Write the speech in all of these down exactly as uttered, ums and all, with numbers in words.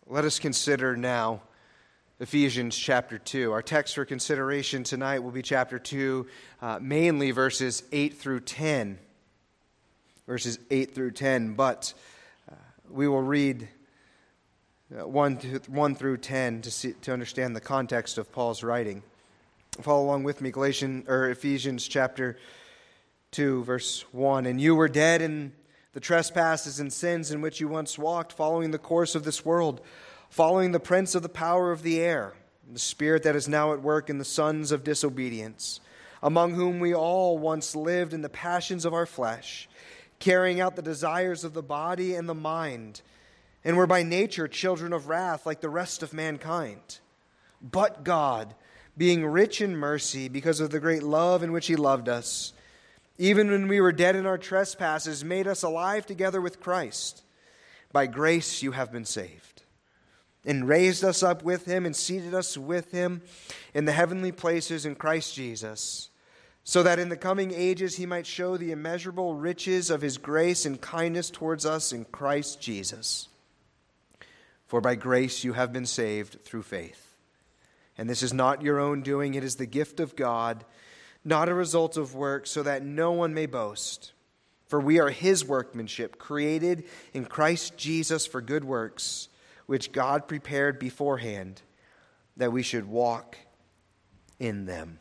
Let us consider now Ephesians chapter two. Our text for consideration tonight will be chapter two, uh, mainly verses eight through ten. Verses eight through ten, but uh, we will read uh, one, to, one through ten to, see, to understand the context of Paul's writing. Follow along with me, Galatians, or Ephesians chapter two, verse one. And you were dead in the trespasses and sins in which you once walked, following the course of this world, following the prince of the power of the air, the spirit that is now at work in the sons of disobedience, among whom we all once lived in the passions of our flesh, carrying out the desires of the body and the mind, and were by nature children of wrath like the rest of mankind. But God, being rich in mercy because of the great love in which He loved us, even when we were dead in our trespasses, made us alive together with Christ. By grace you have been saved, and raised us up with Him and seated us with Him in the heavenly places in Christ Jesus, so that in the coming ages He might show the immeasurable riches of His grace and kindness towards us in Christ Jesus. For by grace you have been saved through faith. And this is not your own doing, it is the gift of God, not a result of work, so that no one may boast. For we are His workmanship, created in Christ Jesus for good works, which God prepared beforehand, that we should walk in them.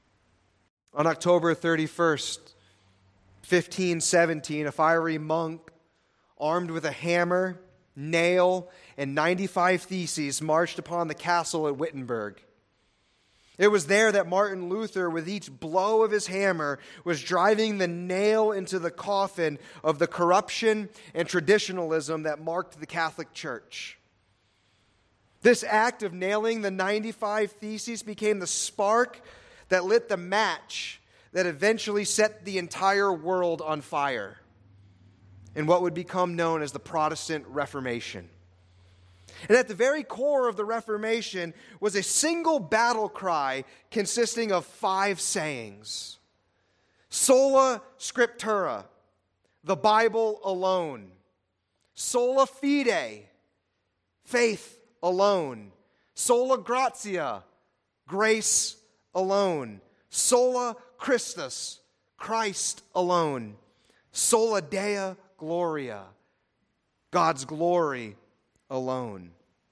On October thirty-first, fifteen seventeen, a fiery monk, armed with a hammer, nail, and ninety-five theses, marched upon the castle at Wittenberg. It was there that Martin Luther, with each blow of his hammer, was driving the nail into the coffin of the corruption and traditionalism that marked the Catholic Church. This act of nailing the ninety-five theses became the spark that lit the match that eventually set the entire world on fire in what would become known as the Protestant Reformation. And at the very core of the Reformation was a single battle cry consisting of five sayings. Sola Scriptura, the Bible alone. Sola Fide, faith alone. Sola Gratia, grace alone. Sola Christus, Christ alone. Sola Deo Gloria, God's glory alone.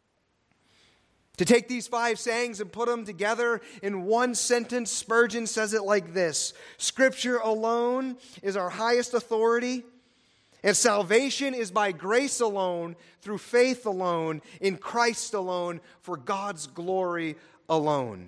To take these five sayings and put them together in one sentence, Spurgeon says it like this: Scripture alone is our highest authority, and salvation is by grace alone, through faith alone, in Christ alone, for God's glory alone.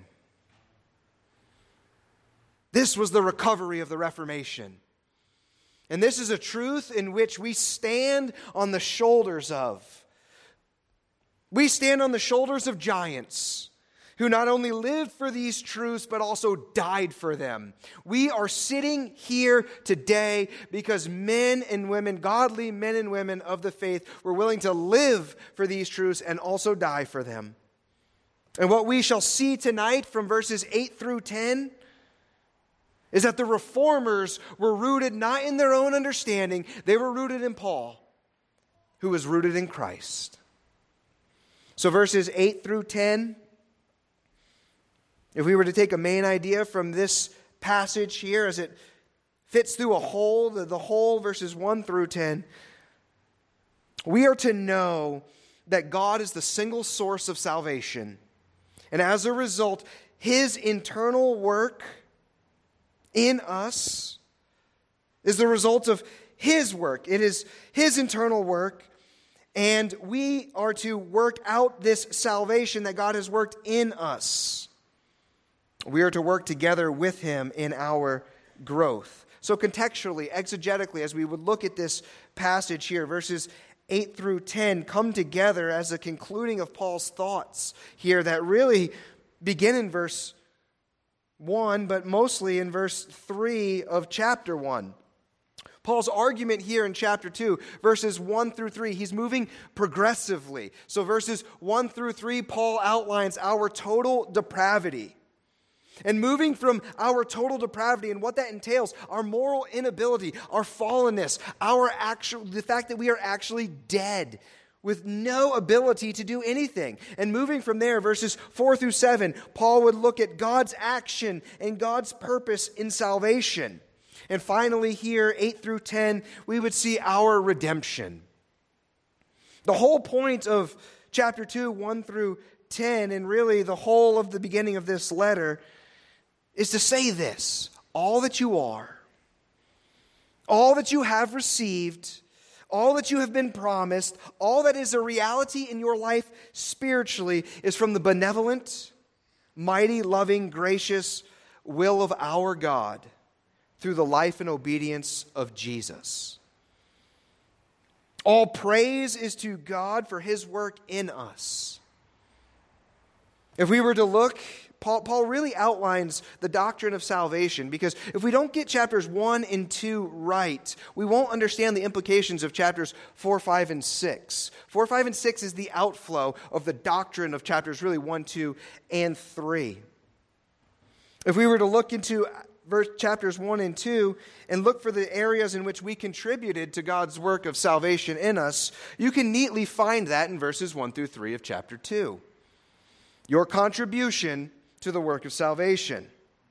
This was the recovery of the Reformation. And this is a truth in which we stand on the shoulders of. We stand on the shoulders of giants who not only lived for these truths, but also died for them. We are sitting here today because men and women, godly men and women of the faith, were willing to live for these truths and also die for them. And what we shall see tonight from verses eight through ten is that the reformers were rooted not in their own understanding, they were rooted in Paul, who was rooted in Christ. So verses eight through ten, if we were to take a main idea from this passage here as it fits through a whole, the, the whole verses one through ten, we are to know that God is the single source of salvation. And as a result, His internal work in us is the result of His work. It is His internal work. And we are to work out this salvation that God has worked in us. We are to work together with Him in our growth. So contextually, exegetically, as we would look at this passage here, verses eight through ten come together as a concluding of Paul's thoughts here that really begin in verse one, but mostly in verse three of chapter one. Paul's argument here in chapter two, verses one through three, he's moving progressively. So verses one through three, Paul outlines our total depravity. And moving from our total depravity and what that entails, our moral inability, our fallenness, our actual, the fact that we are actually dead. with no ability to do anything. And moving from there, verses four through seven, Paul would look at God's action and God's purpose in salvation. And finally here, eight through ten, we would see our redemption. The whole point of chapter two, one through ten, and really the whole of the beginning of this letter, is to say this: all that you are, all that you have received, all that you have been promised, all that is a reality in your life spiritually is from the benevolent, mighty, loving, gracious will of our God through the life and obedience of Jesus. All praise is to God for His work in us. If we were to look, Paul, Paul really outlines the doctrine of salvation, because if we don't get chapters one and two right, we won't understand the implications of chapters four, five, and six. four, five, and six is the outflow of the doctrine of chapters really one, two, and three. If we were to look into verse, chapters one and two and look for the areas in which we contributed to God's work of salvation in us, you can neatly find that in verses one through three of chapter two. Your contribution to the work of salvation.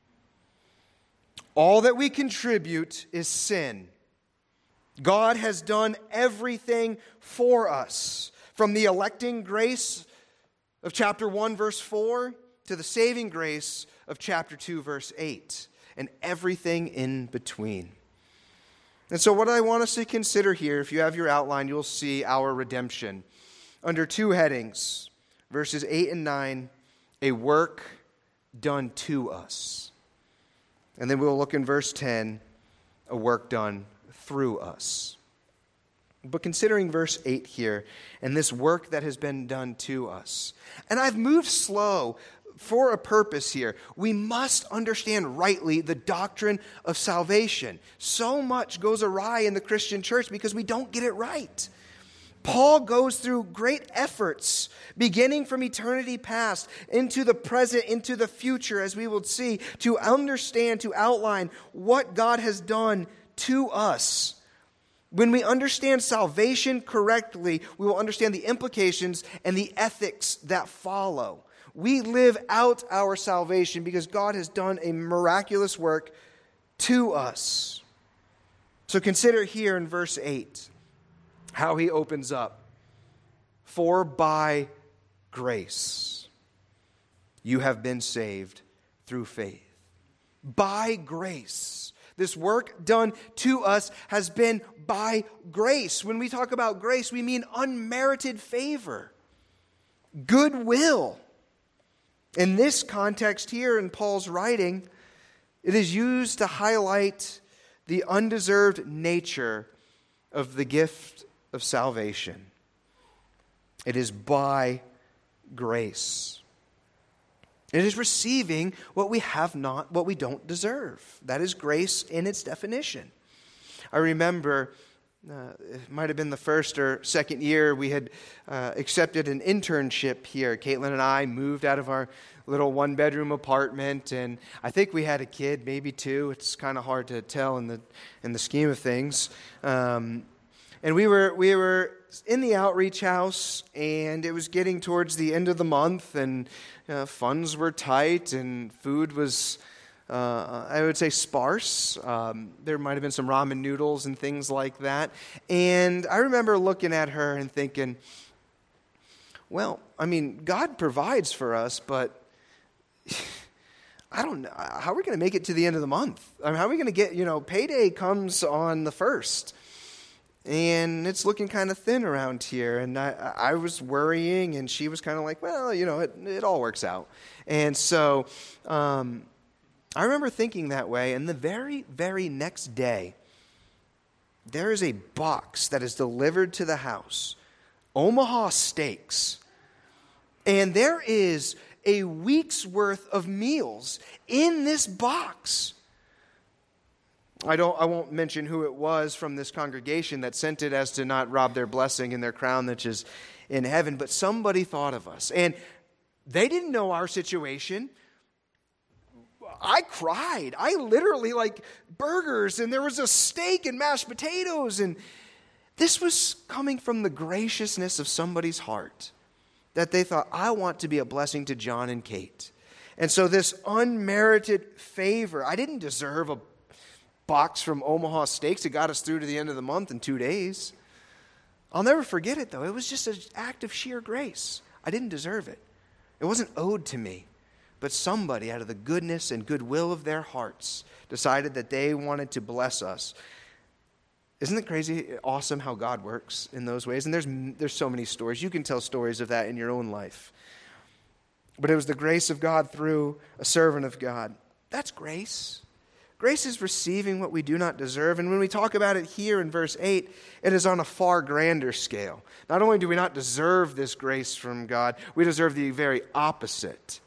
All that we contribute is sin. God has done everything for us, from the electing grace of chapter one, verse four, to the saving grace of chapter two, verse eight, and everything in between. And so what I want us to consider here, if you have your outline, you'll see our redemption under two headings. Verses eight and nine, a work done to us. And then we'll look in verse ten, a work done through us. But considering verse eight here, and this work that has been done to us, and I've moved slow for a purpose here. We must understand rightly the doctrine of salvation. So much goes awry in the Christian church because we don't get it right. Paul goes through great efforts, beginning from eternity past, into the present, into the future, as we will see, to understand, to outline what God has done to us. When we understand salvation correctly, we will understand the implications and the ethics that follow. We live out our salvation because God has done a miraculous work to us. So consider here in verse eight how he opens up. For by grace you have been saved through faith. By grace. This work done to us has been by grace. When we talk about grace, we mean unmerited favor, goodwill. In this context here in Paul's writing, it is used to highlight the undeserved nature of the gift of salvation. It is by grace. It is receiving what we have not, what we don't deserve. That is grace in its definition. I remember, uh, it might have been the first or second year we had uh, accepted an internship here. Caitlin and I moved out of our little one-bedroom apartment, and I think we had a kid, maybe two. It's kind of hard to tell in the in the scheme of things. Um, and we were we were in the outreach house, and it was getting towards the end of the month, and uh, funds were tight, and food was, uh, I would say, sparse. Um, there might have been some ramen noodles and things like that. And I remember looking at her and thinking, well, I mean, God provides for us, but I don't know. How are we going to make it to the end of the month? I mean, how are we going to get, you know, payday comes on the first. And it's looking kind of thin around here. And I, I was worrying, and she was kind of like, well, you know, it, it all works out. And so um, I remember thinking that way. And the very, very next day, there is a box that is delivered to the house, Omaha Steaks. And there is a week's worth of meals in this box. I don't. I won't mention who it was from this congregation that sent it, as to not rob their blessing and their crown which is in heaven, but somebody thought of us. And they didn't know our situation. I cried. I literally, like, burgers, and there was a steak and mashed potatoes, and This was coming from the graciousness of somebody's heart, that they thought, I want to be a blessing to John and Kate. And so this unmerited favor, I didn't deserve a box from Omaha Steaks that got us through to the end of the month in two days. I'll never forget it, though. It was just an act of sheer grace. I didn't deserve it. It wasn't owed to me. But somebody, out of the goodness and goodwill of their hearts, decided that they wanted to bless us. Isn't it crazy, awesome how God works in those ways? And there's there's so many stories. You can tell stories of that in your own life. But it was the grace of God through a servant of God. That's grace. Grace is receiving what we do not deserve. And when we talk about it here in verse eight, it is on a far grander scale. Not only do we not deserve this grace from God, we deserve the very opposite.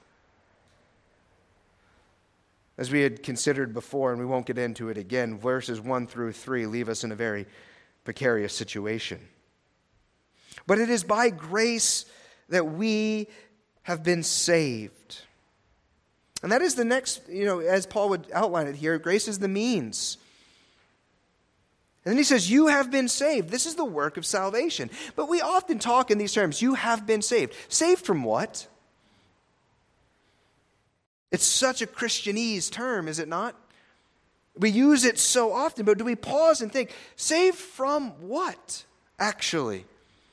As we had considered before, and we won't get into it again, verses one through three leave us in a very precarious situation. But it is by grace that we have been saved. And that is the next, you know, as Paul would outline it here, grace is the means. And then he says, you have been saved. This is the work of salvation. But we often talk in these terms, you have been saved. Saved from what? It's such a Christianese term, is it not? We use it so often, but do we pause and think, saved from what, actually?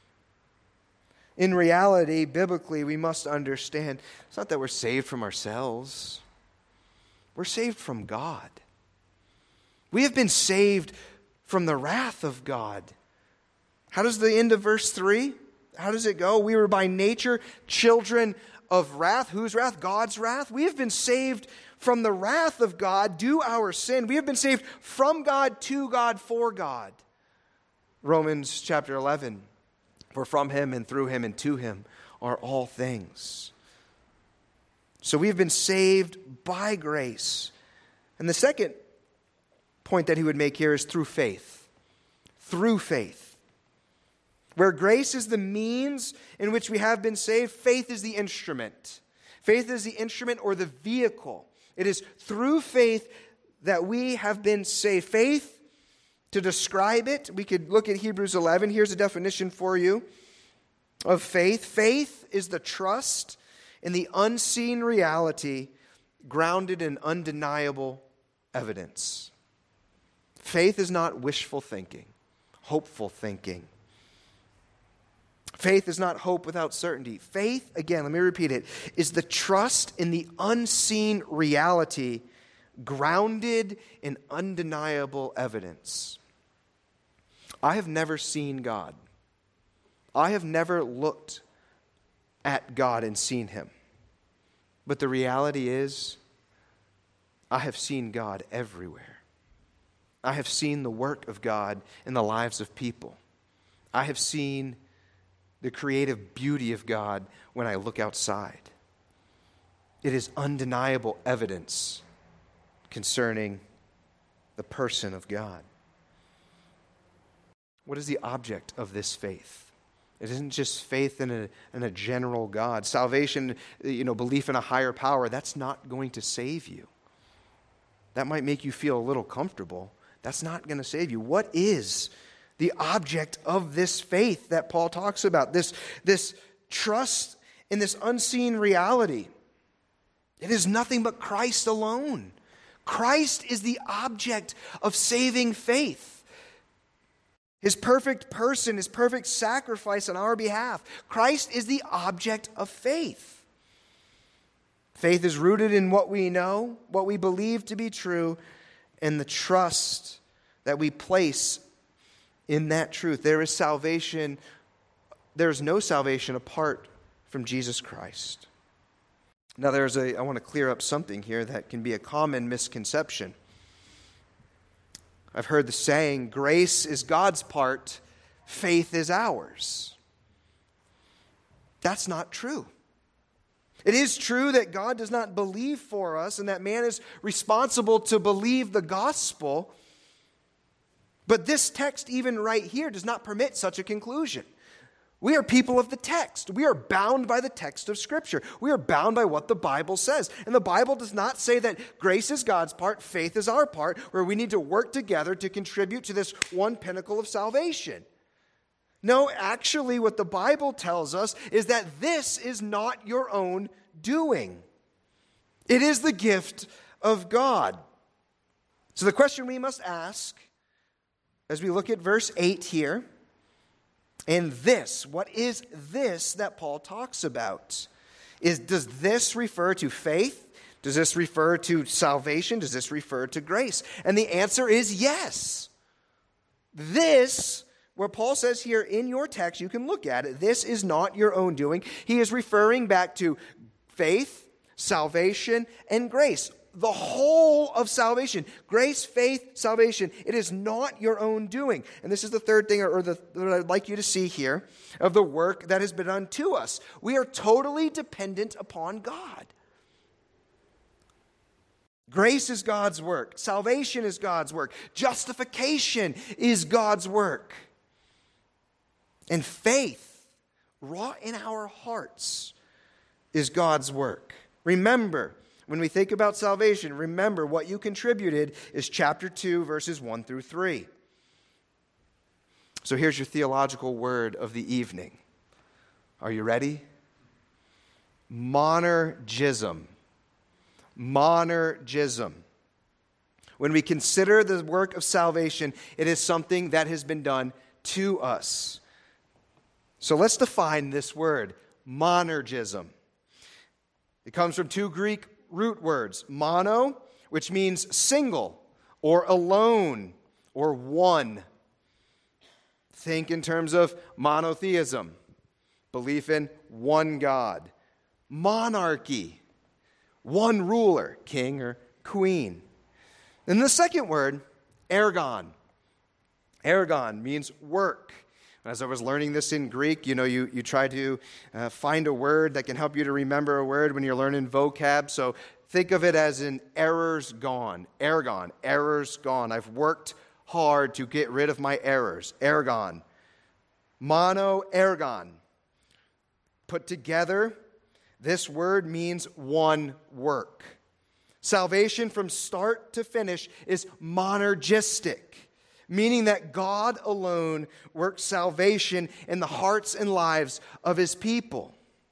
In reality, biblically, we must understand, it's not that we're saved from ourselves. We're saved from God. We have been saved from the wrath of God. How does the end of verse three, how does it go? We were by nature children of wrath. Whose wrath? God's wrath. We have been saved from the wrath of God due our sin. We have been saved from God to God for God. Romans chapter eleven. For from him and through him and to him are all things. So we have been saved by grace. And the second point that he would make here is through faith. Through faith. Where grace is the means in which we have been saved, faith is the instrument. Faith is the instrument or the vehicle. It is through faith that we have been saved. Faith, to describe it, we could look at Hebrews eleven. Here's a definition for you of faith. Faith is the trust in the unseen reality grounded in undeniable evidence. Faith is not wishful thinking, hopeful thinking. Faith is not hope without certainty. Faith, again, let me repeat it, is the trust in the unseen reality grounded in undeniable evidence. I have never seen God. I have never looked at God and seen him. But the reality is, I have seen God everywhere. I have seen the work of God in the lives of people. I have seen the creative beauty of God when I look outside. It is undeniable evidence concerning the person of God. What is the object of this faith? It isn't just faith in a, in a general God. Salvation, you know, belief in a higher power, that's not going to save you. That might make you feel a little comfortable. That's not going to save you. What is the object of this faith that Paul talks about? This, this trust in this unseen reality. It is nothing but Christ alone. Christ is the object of saving faith. His perfect person, his perfect sacrifice on our behalf. Christ is the object of faith. Faith is rooted in what we know, what we believe to be true, and the trust that we place in that truth. There is salvation, there is no salvation apart from Jesus Christ. Now there's a, I want to clear up something here that can be a common misconception. I've heard the saying, grace is God's part, faith is ours. That's not true. It is true that God does not believe for us and that man is responsible to believe the gospel. But this text, even right here, does not permit such a conclusion. We are people of the text. We are bound by the text of Scripture. We are bound by what the Bible says. And the Bible does not say that grace is God's part, faith is our part, where we need to work together to contribute to this one pinnacle of salvation. No, actually, what the Bible tells us is that this is not your own doing. It is the gift of God. So the question we must ask as we look at verse eight here, and this, what is this that Paul talks about? Is, does this refer to faith? Does this refer to salvation? Does this refer to grace? And the answer is yes. This, where Paul says here in your text, you can look at it, this is not your own doing. He is referring back to faith, salvation, and grace. The whole of salvation. Grace, faith, salvation. It is not your own doing. And this is the third thing, or the, what I'd like you to see here, of the work that has been done to us. We are totally dependent upon God. Grace is God's work. Salvation is God's work. Justification is God's work. And faith, wrought in our hearts, is God's work. Remember, when we think about salvation, remember what you contributed is chapter two, verses one through three. So here's your theological word of the evening. Are you ready? Monergism. Monergism. When we consider the work of salvation, it is something that has been done to us. So let's define this word, monergism. It comes from two Greek root words, mono, which means single, or alone, or one. Think in terms of monotheism, belief in one God. Monarchy, one ruler, king or queen. And the second word, ergon. Ergon means work. As I was learning this in Greek, you know, you, you try to uh, find a word that can help you to remember a word when you're learning vocab. So think of it as an errors gone. Ergon, errors gone. I've worked hard to get rid of my errors. Ergon. Mono, ergon. Put together, this word means one work. Salvation from start to finish is monergistic, meaning that God alone works salvation in the hearts and lives of his people.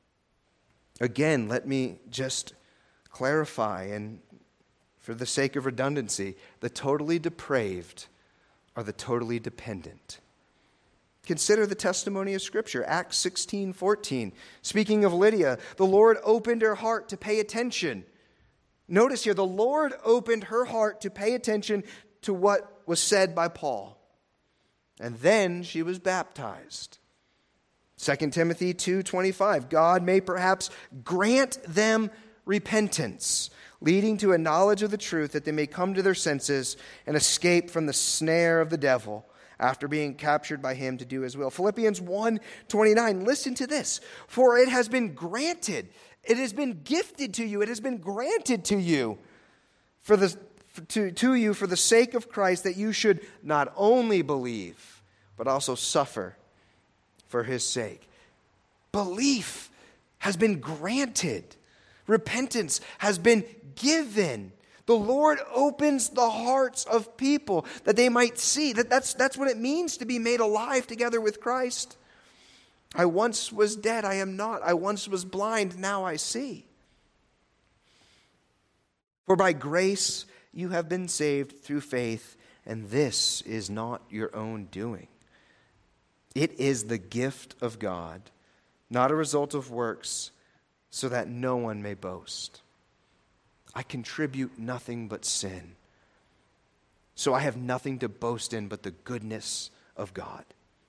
Again, let me just clarify, and for the sake of redundancy, the totally depraved are the totally dependent. Consider the testimony of Scripture, Acts sixteen fourteen. Speaking of Lydia, the Lord opened her heart to pay attention. Notice here, the Lord opened her heart to pay attention to what was said by Paul. And then she was baptized. Second Timothy two twenty-five, God may perhaps grant them repentance, leading to a knowledge of the truth, that they may come to their senses and escape from the snare of the devil after being captured by him to do his will. Philippians one twenty-nine, listen to this. For it has been granted, it has been gifted to you, it has been granted to you for the To, to you for the sake of Christ, that you should not only believe, but also suffer for his sake. Belief has been granted. Repentance has been given. The Lord opens the hearts of people that they might see. That that's, that's what it means to be made alive together with Christ. I once was dead, I am not. I once was blind, now I see. For by grace you have been saved through faith, and this is not your own doing. It is the gift of God, not a result of works, so that no one may boast. I contribute nothing but sin, so I have nothing to boast in but the goodness of God.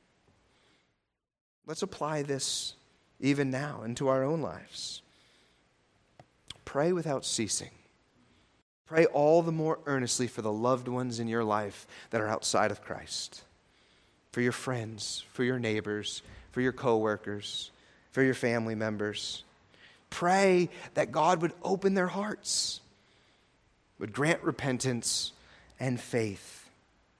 Let's apply this even now into our own lives. Pray without ceasing. Pray all the more earnestly for the loved ones in your life that are outside of Christ. For your friends, for your neighbors, for your coworkers, for your family members. Pray that God would open their hearts, would grant repentance and faith.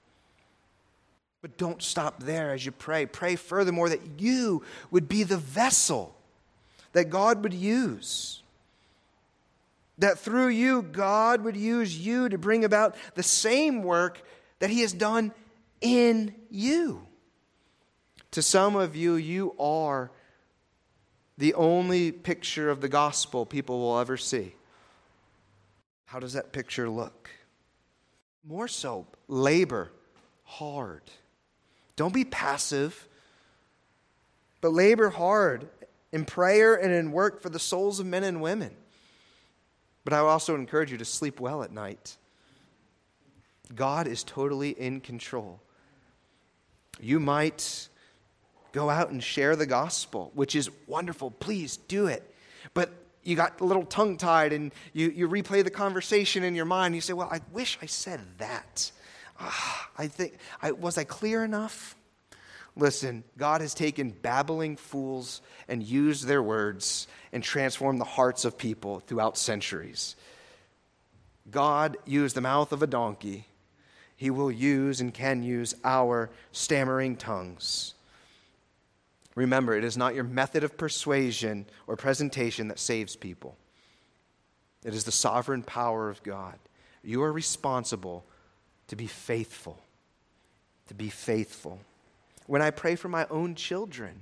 But don't stop there as you pray. Pray furthermore that you would be the vessel that God would use. That through you, God would use you to bring about the same work that he has done in you. To some of you, you are the only picture of the gospel people will ever see. How does that picture look? More so, labor hard. Don't be passive, but labor hard in prayer and in work for the souls of men and women. But I also encourage you to sleep well at night. God is totally in control. You might go out and share the gospel, which is wonderful. Please do it. But you got a little tongue-tied and you, you replay the conversation in your mind. You say, well, I wish I said that. Ah, I think, I, was I clear enough? Listen, God has taken babbling fools and used their words and transformed the hearts of people throughout centuries. God used the mouth of a donkey. He will use and can use our stammering tongues. Remember, it is not your method of persuasion or presentation that saves people. It is the sovereign power of God. You are responsible to be faithful. To be faithful. When I pray for my own children,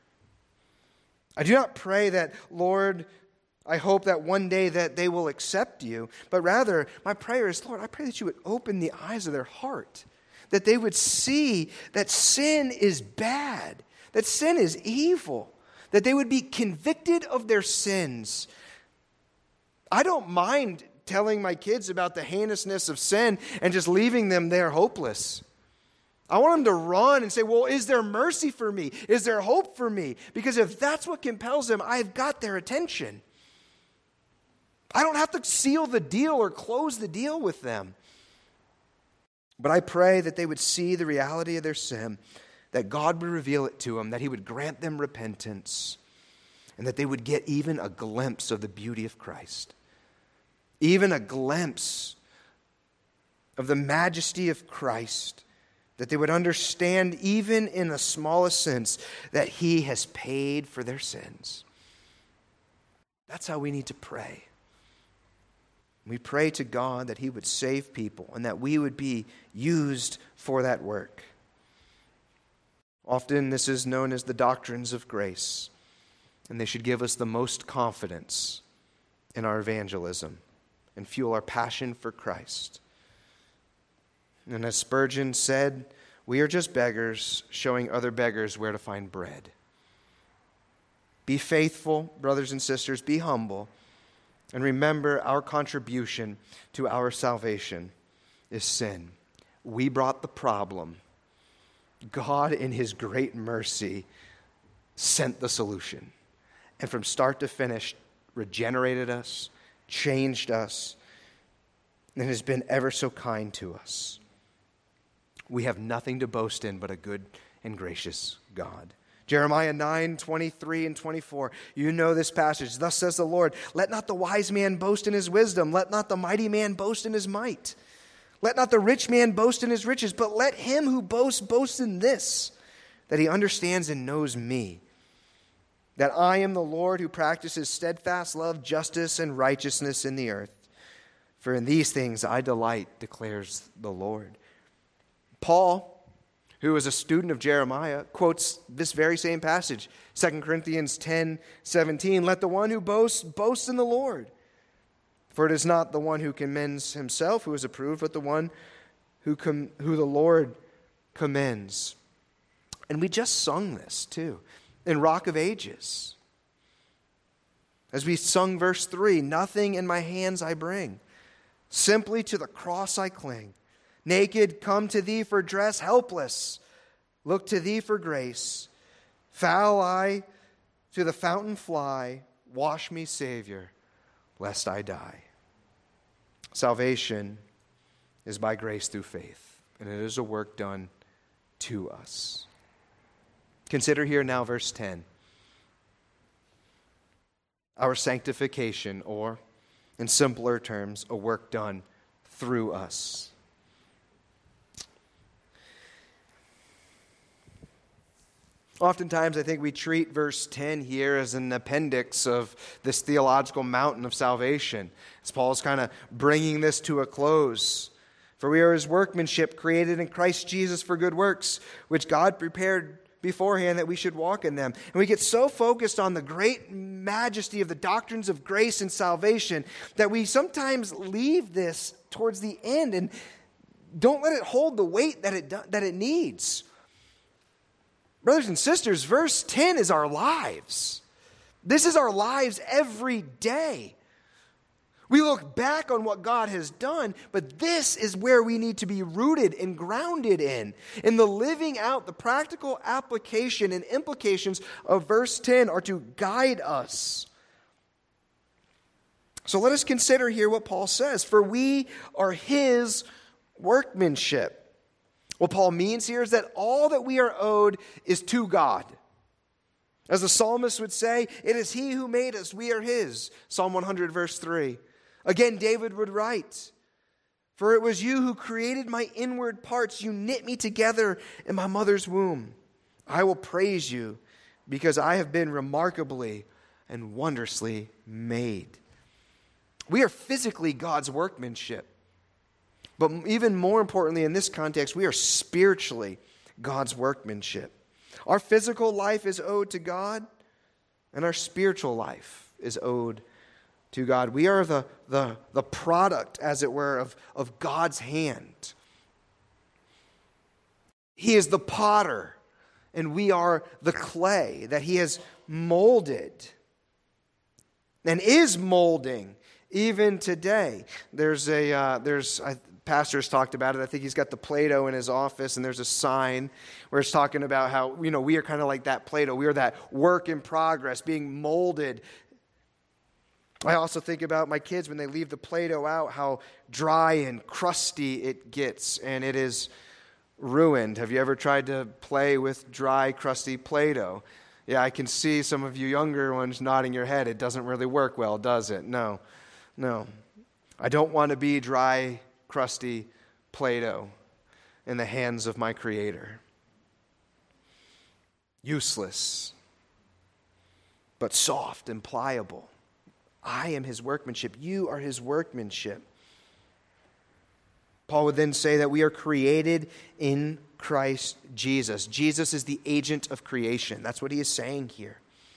I do not pray that, Lord, I hope that one day that they will accept you, but rather my prayer is, Lord, I pray that you would open the eyes of their heart, that they would see that sin is bad, that sin is evil, that they would be convicted of their sins. I don't mind telling my kids about the heinousness of sin and just leaving them there hopeless. I want them to run and say, well, is there mercy for me? Is there hope for me? Because if that's what compels them, I've got their attention. I don't have to seal the deal or close the deal with them. But I pray that they would see the reality of their sin, that God would reveal it to them, that He would grant them repentance, and that they would get even a glimpse of the beauty of Christ. Even a glimpse of the majesty of Christ, that they would understand even in the smallest sense that He has paid for their sins. That's how we need to pray. We pray to God that He would save people and that we would be used for that work. Often this is known as the doctrines of grace, and they should give us the most confidence in our evangelism and fuel our passion for Christ. And as Spurgeon said, we are just beggars showing other beggars where to find bread. Be faithful, brothers and sisters, be humble, and remember our contribution to our salvation is sin. We brought the problem. God, in His great mercy, sent the solution. And from start to finish, regenerated us, changed us, and has been ever so kind to us. We have nothing to boast in but a good and gracious God. Jeremiah nine, twenty-three and twenty-four. You know this passage. Thus says the Lord, let not the wise man boast in his wisdom. Let not the mighty man boast in his might. Let not the rich man boast in his riches, but let him who boasts boast in this, that he understands and knows me, that I am the Lord who practices steadfast love, justice, and righteousness in the earth. For in these things I delight, declares the Lord. Paul, who was a student of Jeremiah, quotes this very same passage, Second Corinthians ten, seventeen. Let the one who boasts, boast in the Lord. For it is not the one who commends himself who is approved, but the one who com- who the Lord commends. And we just sung this too, in Rock of Ages. As we sung verse three, nothing in my hands I bring, simply to the cross I cling. Naked, come to thee for dress, helpless, look to thee for grace. Foul I to the fountain fly, wash me, Savior, lest I die. Salvation is by grace through faith, and it is a work done to us. Consider here now verse ten. Our sanctification, or in simpler terms, a work done through us. Oftentimes, I think we treat verse ten here as an appendix of this theological mountain of salvation, as Paul's kind of bringing this to a close. For we are His workmanship, created in Christ Jesus for good works, which God prepared beforehand that we should walk in them. And we get so focused on the great majesty of the doctrines of grace and salvation that we sometimes leave this towards the end and don't let it hold the weight that it that it needs. Brothers and sisters, verse ten is our lives. This is our lives every day. We look back on what God has done, but this is where we need to be rooted and grounded in. In the living out, the practical application and implications of verse ten are to guide us. So let us consider here what Paul says. For we are his workmanship. What Paul means here is that all that we are owed is to God. As the psalmist would say, it is he who made us, we are his. Psalm one hundred verse three. Again, David would write, for it was you who created my inward parts. You knit me together in my mother's womb. I will praise you because I have been remarkably and wondrously made. We are physically God's workmanship. But even more importantly in this context, we are spiritually God's workmanship. Our physical life is owed to God, and our spiritual life is owed to God. We are the, the, the product, as it were, of, of God's hand. He is the potter, and we are the clay that he has molded and is molding even today. There's a, uh, there's, I, Pastor's talked about it. I think he's got the Play-Doh in his office, and there's a sign where it's talking about how, you know, we are kind of like that Play-Doh. We are that work in progress, being molded. I also think about my kids when they leave the Play-Doh out, how dry and crusty it gets, and it is ruined. Have you ever tried to play with dry, crusty Play-Doh? Yeah, I can see some of you younger ones nodding your head. It doesn't really work well, does it? No, no. I don't want to be dry, crusty Play-Doh in the hands of my Creator. Useless, but soft and pliable. I am his workmanship. You are his workmanship. Paul would then say that we are created in Christ Jesus. Jesus is the agent of creation. That's what he is saying here.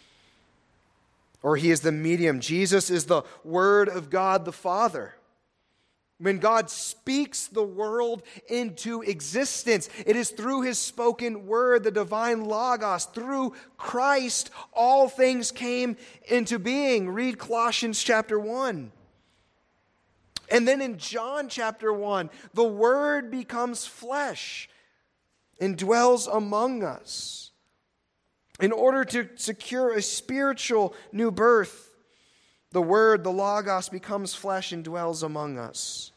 Or he is the medium. Jesus is the Word of God the Father. When God speaks the world into existence, it is through his spoken word, the divine Logos. Through Christ, all things came into being. Read Colossians chapter one. And then in John chapter one, the Word becomes flesh and dwells among us. In order to secure a spiritual new birth, the Word, the Logos, becomes flesh and dwells among us.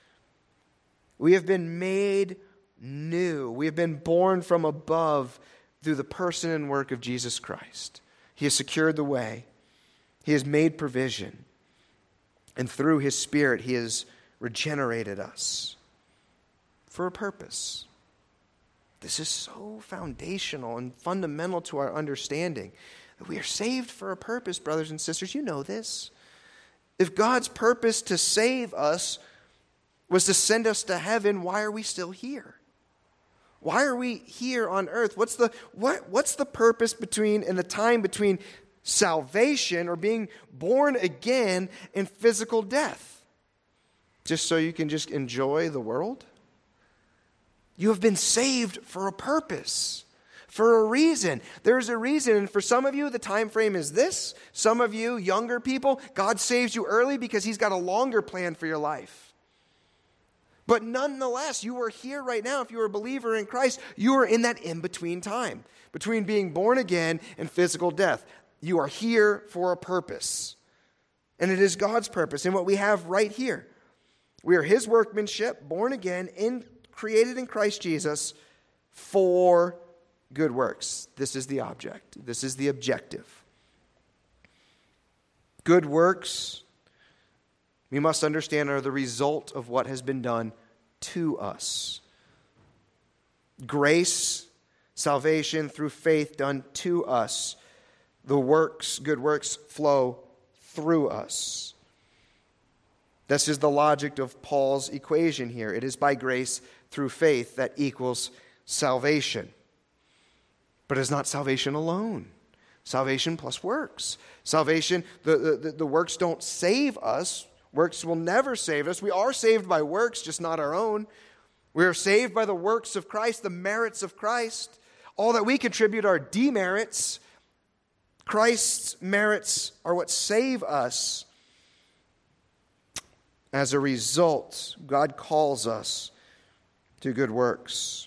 We have been made new. We have been born from above through the person and work of Jesus Christ. He has secured the way. He has made provision. And through his Spirit, he has regenerated us for a purpose. This is so foundational and fundamental to our understanding. We are saved for a purpose, brothers and sisters. You know this. If God's purpose to save us was to send us to heaven, why are we still here? Why are we here on earth? What's the what, what's the purpose between and the time between salvation or being born again and physical death? Just so you can just enjoy the world? You have been saved for a purpose. For a reason. There's a reason. And for some of you, the time frame is this. Some of you, younger people, God saves you early because he's got a longer plan for your life. But nonetheless, you are here right now. If you are a believer in Christ, you are in that in-between time. Between being born again and physical death. You are here for a purpose. And it is God's purpose. And what we have right here. We are his workmanship, born again, in, created in Christ Jesus for good works. This is the object. This is the objective. Good works, we must understand, are the result of what has been done to us. Grace, salvation through faith done to us. The works, good works, flow through us. This is the logic of Paul's equation here. It is by grace through faith that equals salvation. But it's not salvation alone. Salvation plus works. Salvation, the, the, the works don't save us. Works will never save us. We are saved by works, just not our own. We are saved by the works of Christ, the merits of Christ. All that we contribute are demerits. Christ's merits are what save us. As a result, God calls us to good works.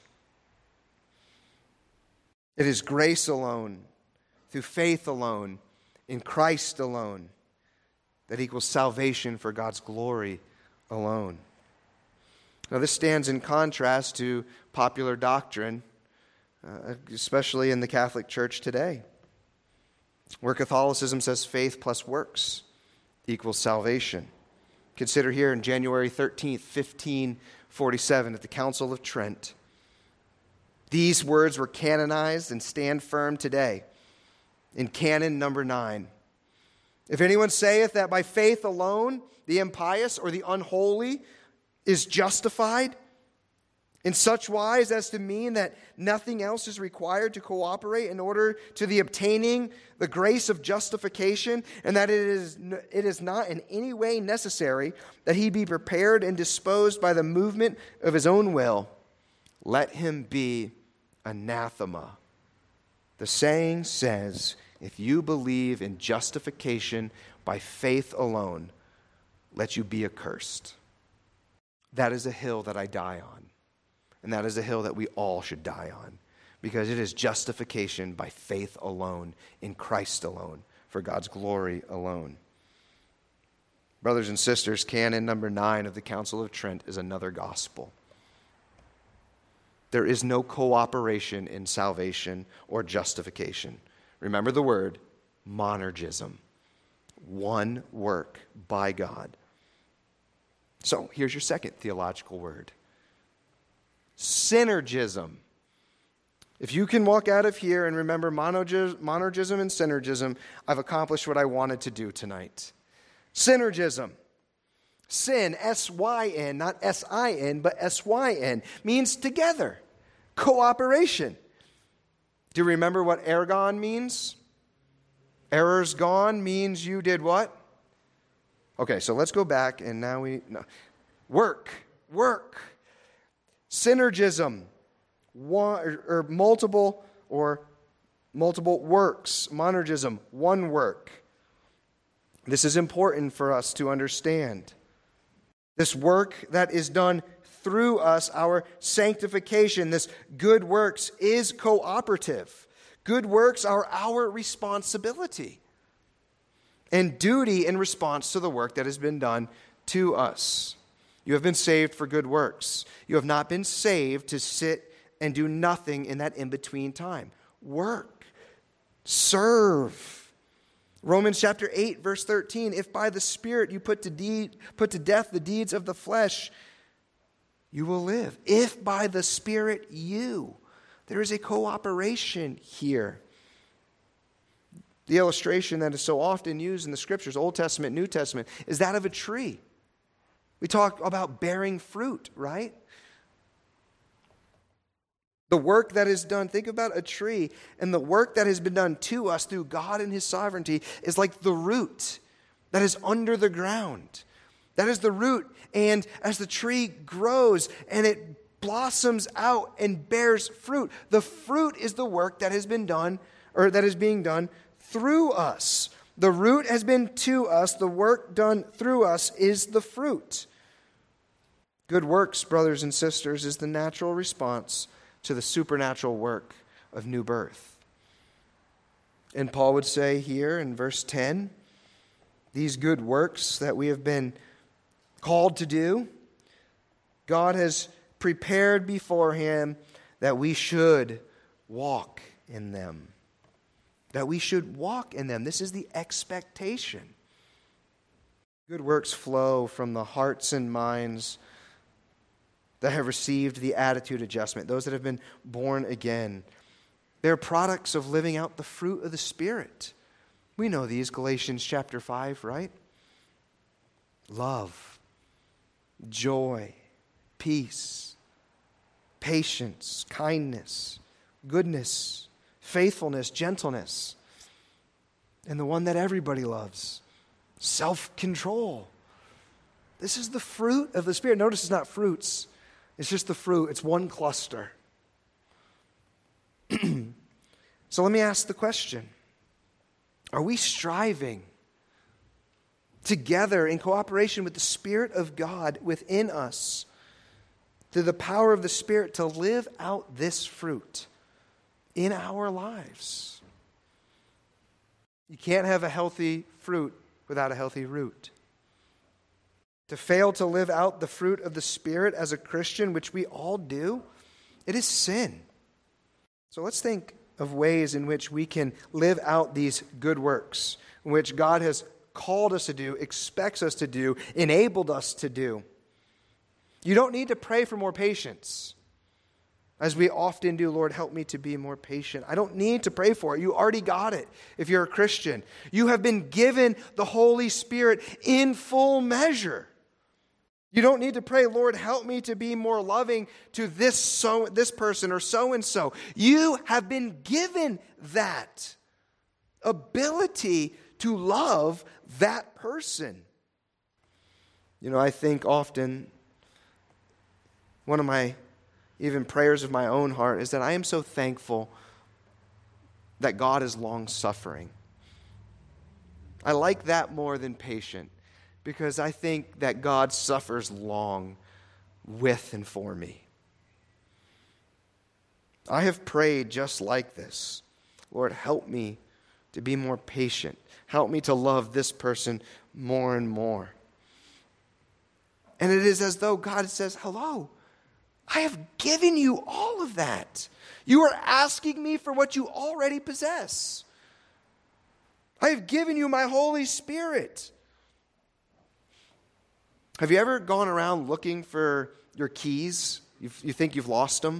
It is grace alone, through faith alone, in Christ alone, that equals salvation for God's glory alone. Now, this stands in contrast to popular doctrine, uh, especially in the Catholic Church today, where Catholicism says faith plus works equals salvation. Consider here in January thirteenth, fifteen forty-seven, at the Council of Trent, these words were canonized and stand firm today in canon number nine. If anyone saith that by faith alone the impious or the unholy is justified, in such wise as to mean that nothing else is required to cooperate in order to the obtaining the grace of justification, and that it is, it is not in any way necessary that he be prepared and disposed by the movement of his own will, let him be anathema. The saying says, if you believe in justification by faith alone, let you be accursed. That is a hill that I die on. And that is a hill that we all should die on, because it is justification by faith alone, in Christ alone, for God's glory alone. Brothers and sisters, canon number nine of the Council of Trent is another gospel. There is no cooperation in salvation or justification. Remember the word, monergism. One work by God. So here's your second theological word. Synergism. If you can walk out of here and remember monergism and synergism, I've accomplished what I wanted to do tonight. Synergism. Syn, S Y N, not S I N, but S Y N, means together, cooperation. Do you remember what ergon means? Errors gone means you did what? Okay, so let's go back and now we... No. Work, work. Synergism, one, or, or multiple or multiple works. Monergism, one work. This is important for us to understand. This work that is done through us, our sanctification, this good works, is cooperative. Good works are our responsibility and duty in response to the work that has been done to us. You have been saved for good works. You have not been saved to sit and do nothing in that in-between time. Work. Serve. Romans chapter eight, verse thirteen, if by the Spirit you put to, deed, put to death the deeds of the flesh, you will live. If by the Spirit you. There is a cooperation here. The illustration that is so often used in the Scriptures, Old Testament, New Testament, is that of a tree. We talk about bearing fruit, right? The work that is done, think about a tree, and the work that has been done to us through God and His sovereignty is like the root that is under the ground. That is the root, and as the tree grows and it blossoms out and bears fruit, the fruit is the work that has been done, or that is being done through us. The root has been to us. The work done through us is the fruit. Good works, brothers and sisters, is the natural response to the supernatural work of new birth. And Paul would say here in verse ten, these good works that we have been called to do, God has prepared beforehand that we should walk in them. That we should walk in them. This is the expectation. Good works flow from the hearts and minds that have received the attitude adjustment, those that have been born again. They're products of living out the fruit of the Spirit. We know these, Galatians chapter five, right? Love, joy, peace, patience, kindness, goodness, faithfulness, gentleness, and the one that everybody loves, self-control. This is the fruit of the Spirit. Notice it's not fruits. It's just the fruit. It's one cluster. So let me ask the question. Are we striving together in cooperation with the Spirit of God within us, through the power of the Spirit, to live out this fruit in our lives? You can't have a healthy fruit without a healthy root. To fail to live out the fruit of the Spirit as a Christian, which we all do, it is sin. So let's think of ways in which we can live out these good works, in which God has called us to do, expects us to do, enabled us to do. You don't need to pray for more patience, as we often do. Lord, help me to be more patient. I don't need to pray for it. You already got it if you're a Christian. You have been given the Holy Spirit in full measure. You don't need to pray, Lord, help me to be more loving to this so this person or so-and-so. You have been given that ability to love that person. You know, I think often one of my even prayers of my own heart is that I am so thankful that God is long-suffering. I like that more than patient, because I think that God suffers long with and for me. I have prayed just like this. Lord, help me to be more patient. Help me to love this person more and more. And it is as though God says, hello, I have given you all of that. You are asking me for what you already possess. I have given you my Holy Spirit. Have you ever gone around looking for your keys? You, you think you've lost them?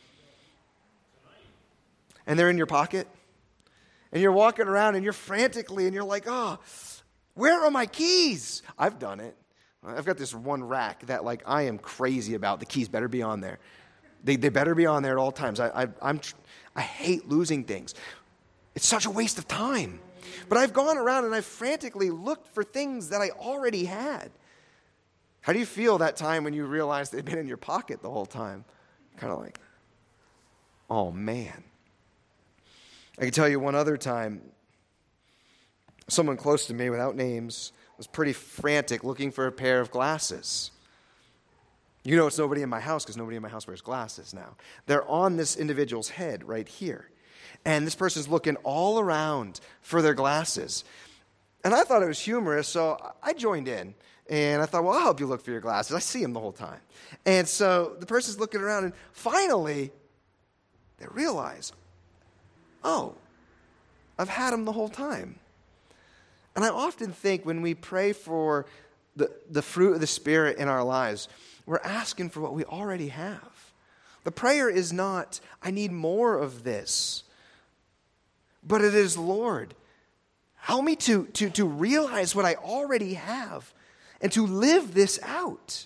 And they're in your pocket? And you're walking around and you're frantically and you're like, oh, where are my keys? I've done it. I've got this one rack that like I am crazy about. The keys better be on there. They, they better be on there at all times. I, I, I'm, I hate losing things. It's such a waste of time. But I've gone around and I've frantically looked for things that I already had. How do you feel that time when you realize they've been in your pocket the whole time? Kind of like, oh man. I can tell you one other time, someone close to me without names was pretty frantic looking for a pair of glasses. You know it's nobody in my house because nobody in my house wears glasses now. They're on this individual's head right here. And this person's looking all around for their glasses. And I thought it was humorous, so I joined in. And I thought, well, I'll help you look for your glasses. I see them the whole time. And so the person's looking around, and finally, they realize, oh, I've had them the whole time. And I often think when we pray for the, the fruit of the Spirit in our lives, we're asking for what we already have. The prayer is not, I need more of this. But it is, Lord, help me to, to, to realize what I already have and to live this out.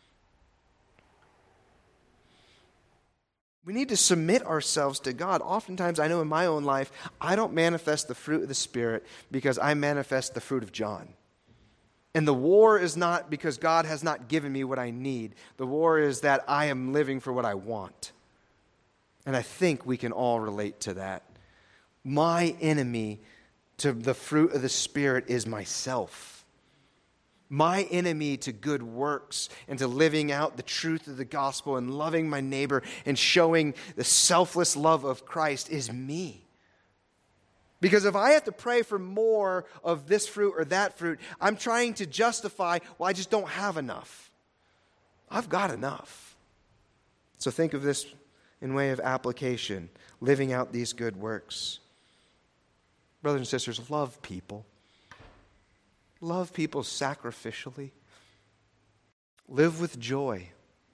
We need to submit ourselves to God. Oftentimes, I know in my own life, I don't manifest the fruit of the Spirit because I manifest the fruit of John. And the war is not because God has not given me what I need. The war is that I am living for what I want. And I think we can all relate to that. My enemy to the fruit of the Spirit is myself. My enemy to good works and to living out the truth of the gospel and loving my neighbor and showing the selfless love of Christ is me. Because if I have to pray for more of this fruit or that fruit, I'm trying to justify, well, I just don't have enough. I've got enough. So think of this in way of application, living out these good works. Brothers and sisters, love people. Love people sacrificially. Live with joy.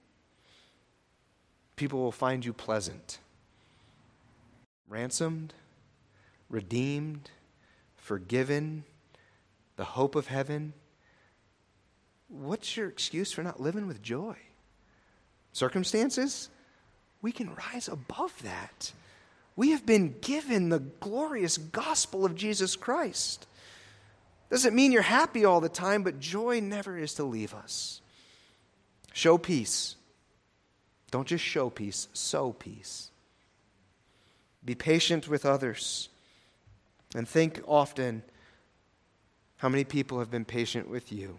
People will find you pleasant. Ransomed, redeemed, forgiven, the hope of heaven. What's your excuse for not living with joy? Circumstances? We can rise above that. We have been given the glorious gospel of Jesus Christ. Doesn't mean you're happy all the time, but joy never is to leave us. Show peace. Don't just show peace, sow peace. Be patient with others. And think often how many people have been patient with you.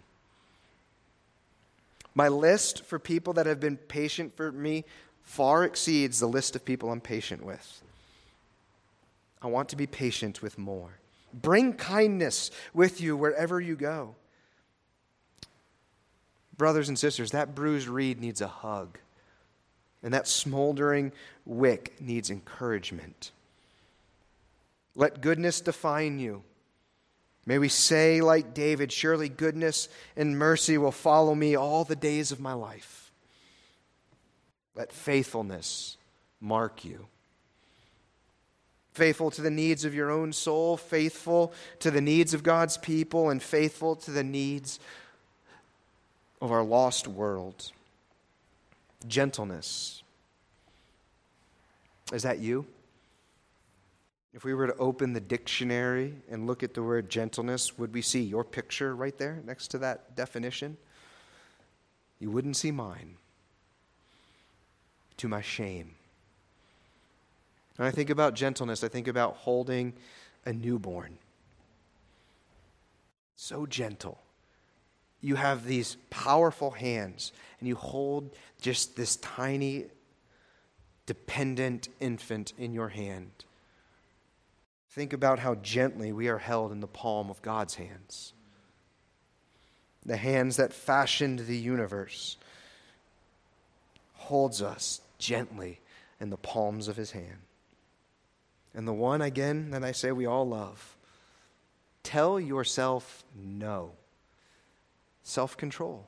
My list for people that have been patient for me far exceeds the list of people I'm patient with. I want to be patient with more. Bring kindness with you wherever you go. Brothers and sisters, that bruised reed needs a hug. And that smoldering wick needs encouragement. Let goodness define you. May we say like David, surely goodness and mercy will follow me all the days of my life. Let faithfulness mark you. Faithful to the needs of your own soul, faithful to the needs of God's people, and faithful to the needs of our lost world. Gentleness. Is that you? If we were to open the dictionary and look at the word gentleness, would we see your picture right there next to that definition? You wouldn't see mine. To my shame. When I think about gentleness, I think about holding a newborn. So gentle. You have these powerful hands, and you hold just this tiny, dependent infant in your hand. Think about how gently we are held in the palm of God's hands. The hands that fashioned the universe holds us gently in the palms of his hand. And the one, again, that I say we all love. Tell yourself no. Self-control.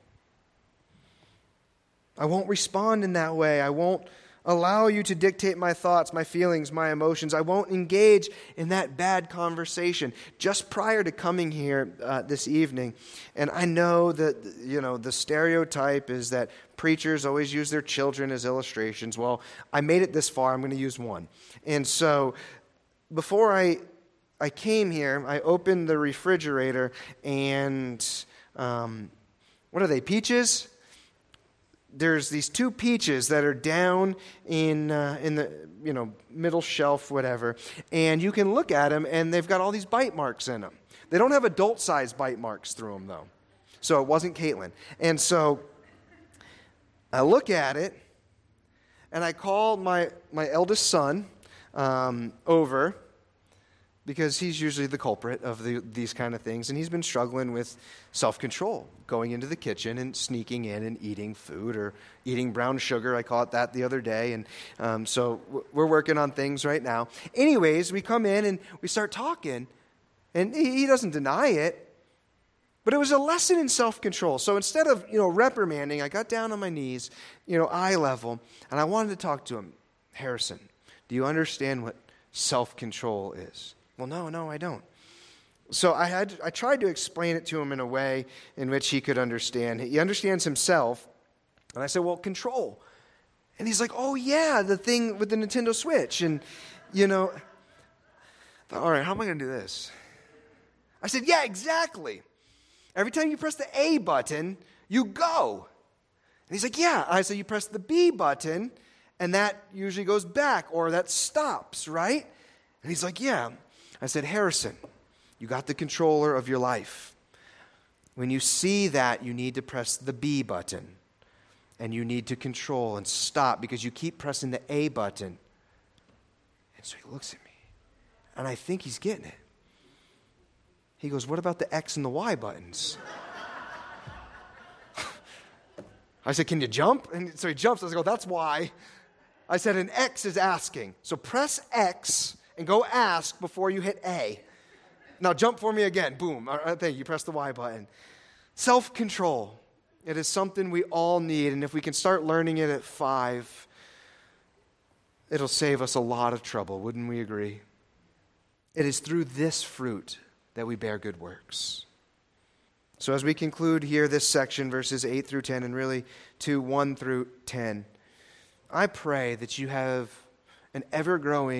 I won't respond in that way. I won't allow you to dictate my thoughts, my feelings, my emotions. I won't engage in that bad conversation. Just prior to coming here uh, this evening, and I know that, you know, the stereotype is that preachers always use their children as illustrations. Well, I made it this far. I'm going to use one. And so before I I came here, I opened the refrigerator, and um, what are they, peaches? There's these two peaches that are down in uh, in the you know middle shelf, whatever, and you can look at them, and they've got all these bite marks in them. They don't have adult-sized bite marks through them, though. So it wasn't Caitlin. And so I look at it, and I call my, my eldest son um, over, because he's usually the culprit of the, these kind of things, and he's been struggling with self-control, going into the kitchen and sneaking in and eating food or eating brown sugar. I caught that the other day, and um, so we're working on things right now. Anyways, we come in and we start talking, and he doesn't deny it, but it was a lesson in self-control. So instead of you know reprimanding, I got down on my knees, you know, eye level, and I wanted to talk to him. Harrison, do you understand what self-control is? Well, no, no, I don't. So I had I tried to explain it to him in a way in which he could understand. He understands himself. And I said, well, control. And he's like, oh, yeah, the thing with the Nintendo Switch. And, you know, all right, how am I going to do this? I said, yeah, exactly. Every time you press the A button, you go. And he's like, yeah. I said, you press the B button, and that usually goes back, or that stops, right? And he's like, yeah. I said, Harrison, you got the controller of your life. When you see that, you need to press the B button. And you need to control and stop because you keep pressing the A button. And so he looks at me. And I think he's getting it. He goes, what about the X and the Y buttons? I said, can you jump? And so he jumps. I go, that's why. I said, an X is asking. So press X and go ask before you hit A. Now jump for me again. Boom. All right, thank you. You press the Y button. Self-control. It is something we all need. And if we can start learning it at five, it'll save us a lot of trouble. Wouldn't we agree? It is through this fruit that we bear good works. So as we conclude here this section, verses eight through ten, and really to one through ten, I pray that you have an ever-growing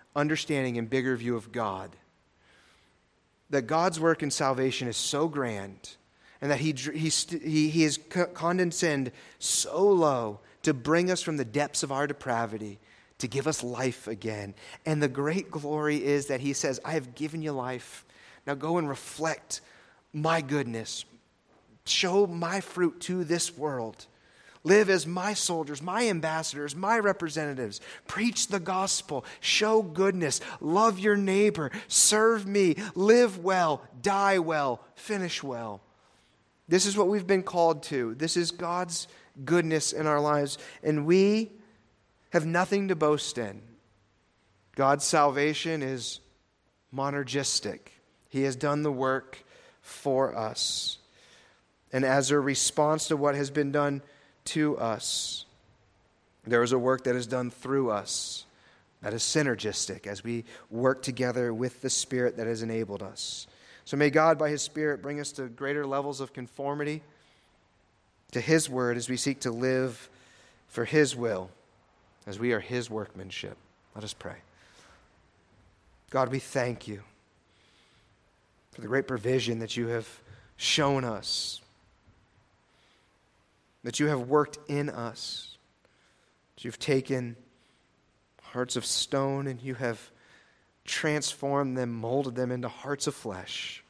understanding and bigger view of God. That God's work in salvation is so grand, and that he, he, he, he is condescended so low to bring us from the depths of our depravity, to give us life again. And the great glory is that he says, I have given you life. Now go and reflect my goodness. Show my fruit to this world. Live as my soldiers, my ambassadors, my representatives. Preach the gospel. Show goodness. Love your neighbor. Serve me. Live well. Die well. Finish well. This is what we've been called to. This is God's goodness in our lives. And we have nothing to boast in. God's salvation is monergistic. He has done the work for us. And as a response to what has been done to us, there is a work that is done through us that is synergistic as we work together with the Spirit that has enabled us. So may God, by His Spirit, bring us to greater levels of conformity to His Word as we seek to live for His will, as we are His workmanship. Let us pray. God, we thank you for the great provision that you have shown us, that you have worked in us, that you've taken hearts of stone and you have transformed them, molded them into hearts of flesh.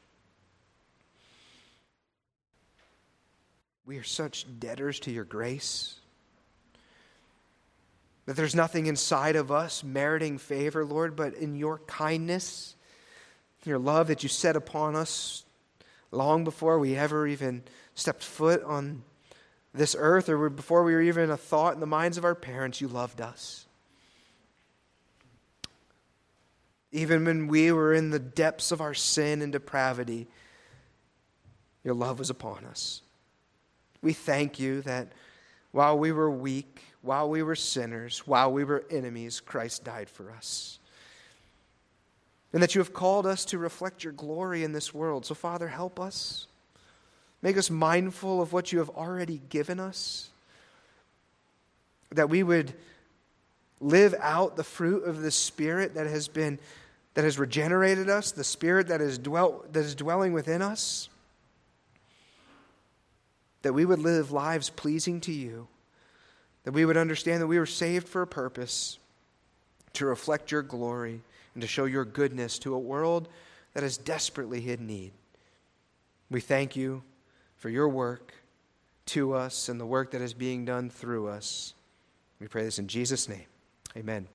We are such debtors to your grace that there's nothing inside of us meriting favor, Lord, but in your kindness, your love that you set upon us long before we ever even stepped foot on this earth, or before we were even a thought in the minds of our parents, you loved us. Even when we were in the depths of our sin and depravity, your love was upon us. We thank you that while we were weak, while we were sinners, while we were enemies, Christ died for us. And that you have called us to reflect your glory in this world. So, Father, help us. Make us mindful of what you have already given us. That we would live out the fruit of the Spirit that has been, that has regenerated us, the Spirit that is dwelt, that is dwelling within us. That we would live lives pleasing to you. That we would understand that we were saved for a purpose, to reflect your glory and to show your goodness to a world that is desperately in need. We thank you for your work to us and the work that is being done through us. We pray this in Jesus' name. Amen.